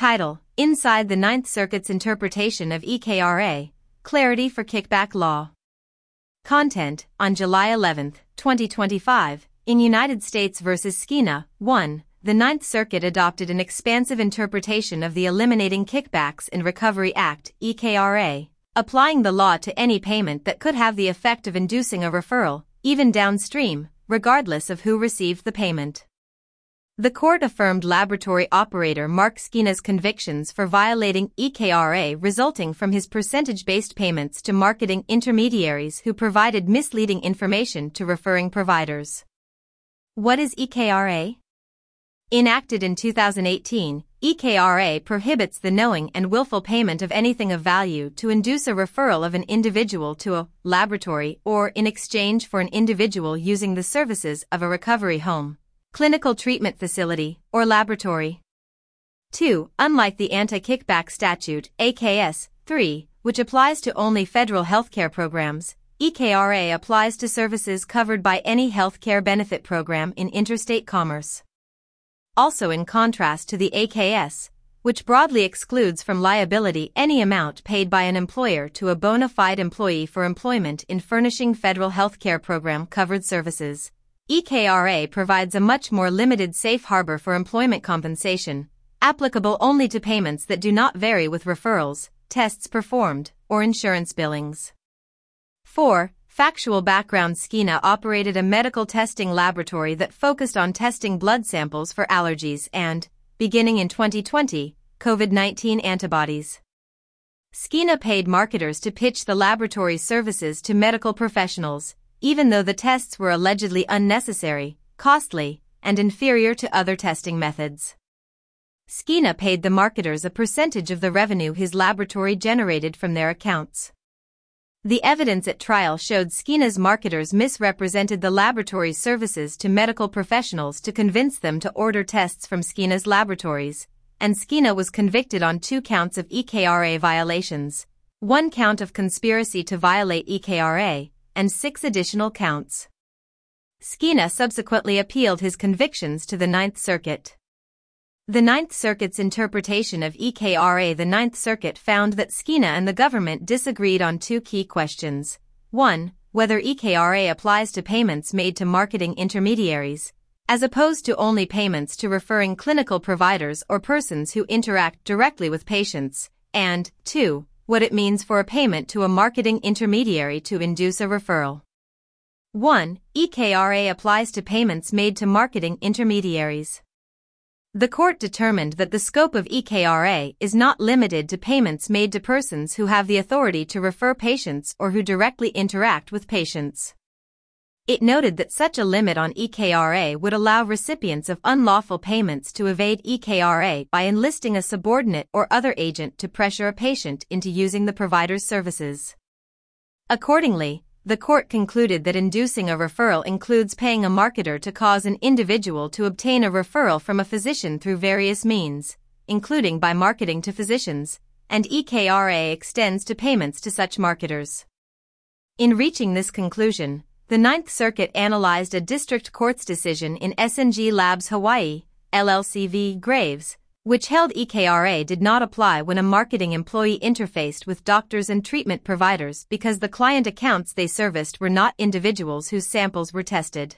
Title: Inside the Ninth Circuit's Interpretation of EKRA, Clarity for Kickback Law. Content: On July 11, 2025, in United States v. Skina, 1, the Ninth Circuit adopted an expansive interpretation of the Eliminating Kickbacks in Recovery Act, EKRA, applying the law to any payment that could have the effect of inducing a referral, even downstream, regardless of who received the payment. The court affirmed laboratory operator Mark Skina's convictions for violating EKRA resulting from his percentage-based payments to marketing intermediaries who provided misleading information to referring providers. What is EKRA? Enacted in 2018, EKRA prohibits the knowing and willful payment of anything of value to induce a referral of an individual to a laboratory or in exchange for an individual using the services of a recovery home, clinical treatment facility, or laboratory. 2. Unlike the Anti-Kickback Statute, AKS 3, which applies to only federal healthcare programs, EKRA applies to services covered by any healthcare benefit program in interstate commerce. Also, in contrast to the AKS, which broadly excludes from liability any amount paid by an employer to a bona fide employee for employment in furnishing federal healthcare program-covered services, EKRA provides a much more limited safe harbor for employment compensation, applicable only to payments that do not vary with referrals, tests performed, or insurance billings. 4. Factual background: Skina operated a medical testing laboratory that focused on testing blood samples for allergies and, beginning in 2020, COVID-19 antibodies. Skina paid marketers to pitch the laboratory's services to medical professionals, even though the tests were allegedly unnecessary, costly, and inferior to other testing methods. Skina paid the marketers a percentage of the revenue his laboratory generated from their accounts. The evidence at trial showed Skina's marketers misrepresented the laboratory's services to medical professionals to convince them to order tests from Skina's laboratories, and Skina was convicted on 2 counts of EKRA violations, 1 count of conspiracy to violate EKRA, and 6 additional counts. Skina subsequently appealed his convictions to the Ninth Circuit. The Ninth Circuit's interpretation of EKRA: The Ninth Circuit found that Skina and the government disagreed on 2 key questions. 1. Whether EKRA applies to payments made to marketing intermediaries, as opposed to only payments to referring clinical providers or persons who interact directly with patients, and 2. What it means for a payment to a marketing intermediary to induce a referral. 1. EKRA applies to payments made to marketing intermediaries. The court determined that the scope of EKRA is not limited to payments made to persons who have the authority to refer patients or who directly interact with patients. It noted that such a limit on EKRA would allow recipients of unlawful payments to evade EKRA by enlisting a subordinate or other agent to pressure a patient into using the provider's services. Accordingly, the court concluded that inducing a referral includes paying a marketer to cause an individual to obtain a referral from a physician through various means, including by marketing to physicians, and EKRA extends to payments to such marketers. In reaching this conclusion, the Ninth Circuit analyzed a district court's decision in SNG Labs Hawaii, LLC v. Graves, which held EKRA did not apply when a marketing employee interfaced with doctors and treatment providers because the client accounts they serviced were not individuals whose samples were tested.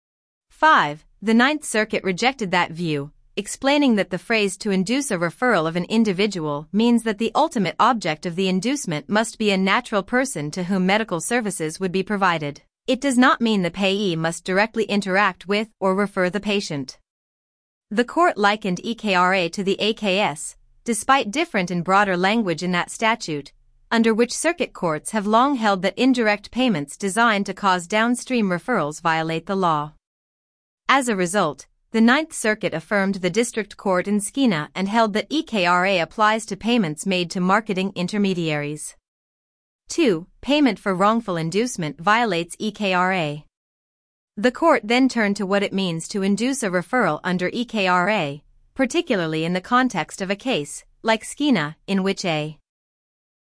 5. The Ninth Circuit rejected that view, explaining that the phrase "to induce a referral of an individual" means that the ultimate object of the inducement must be a natural person to whom medical services would be provided. It does not mean the payee must directly interact with or refer the patient. The court likened EKRA to the AKS, despite different and broader language in that statute, under which circuit courts have long held that indirect payments designed to cause downstream referrals violate the law. As a result, the Ninth Circuit affirmed the district court in Skina and held that EKRA applies to payments made to marketing intermediaries. 2. Payment for wrongful inducement violates EKRA. The court then turned to what it means to induce a referral under EKRA, particularly in the context of a case, like Skina, in which a